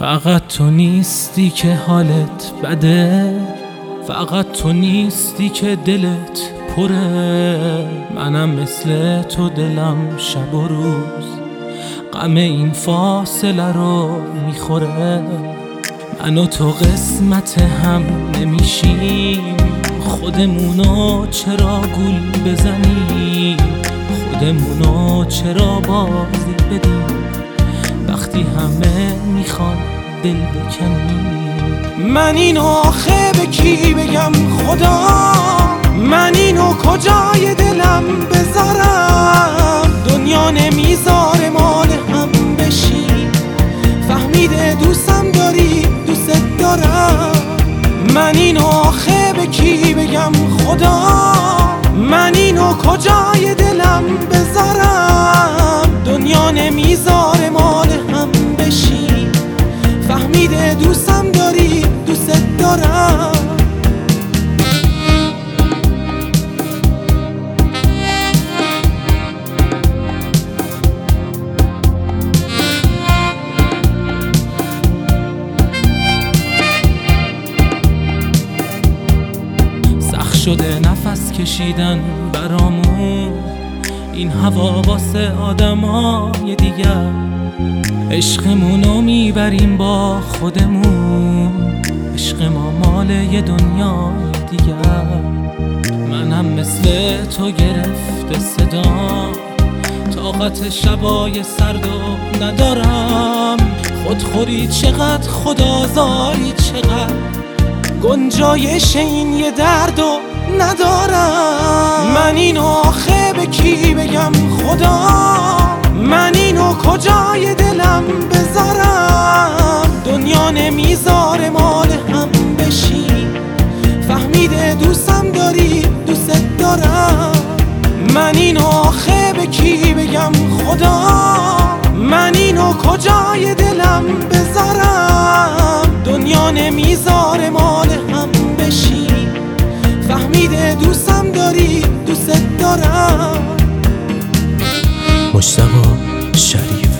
فقط تو نیستی که حالت بده، فقط تو نیستی که دلت پره. منم مثل تو دلم شب و روز غم این فاصله رو میخوره. من و تو قسمت هم نمیشیم، خودمونو چرا گول بزنیم، خودمونو چرا بازی بدیم وقتی همه میخوان دل بکنیم. من اینو آخه به کی بگم خدا، من اینو کجای دلم بذارم؟ دنیا نمیذاره مال هم بشی، فهمیده دوستم داری دوست دارم. من اینو آخه به کی بگم خدا، من اینو کجای دلم بذارم؟ دنیا نمیذاره مال هم بشی، فهمیده دوستم داری دوست دارم. سخت شده نفس کشیدن برامون، این هوا واسه آدمای دیگر. عشقمونو میبریم با خودمون، عشق ما مال یه دنیای دیگر. منم مثل تو گرفته صدا، طاقت شبای سردو ندارم. خودخوری چقدر، خدازاری چقدر، گنجایش این یه دردو ندارم. من اینو آخه به کی بگم خدا، من اینو کجای دلم بذارم؟ دنیا نمیذاره مال هم بشی، فهمیده دوستم داری دوست دارم. من اینو آخه به کی بگم خدا، من اینو کجای دلم بذارم؟ دنیا نمیذاره مال هم بشی، فهمیده دوستم داری دوست دارم. مجتبی شریف.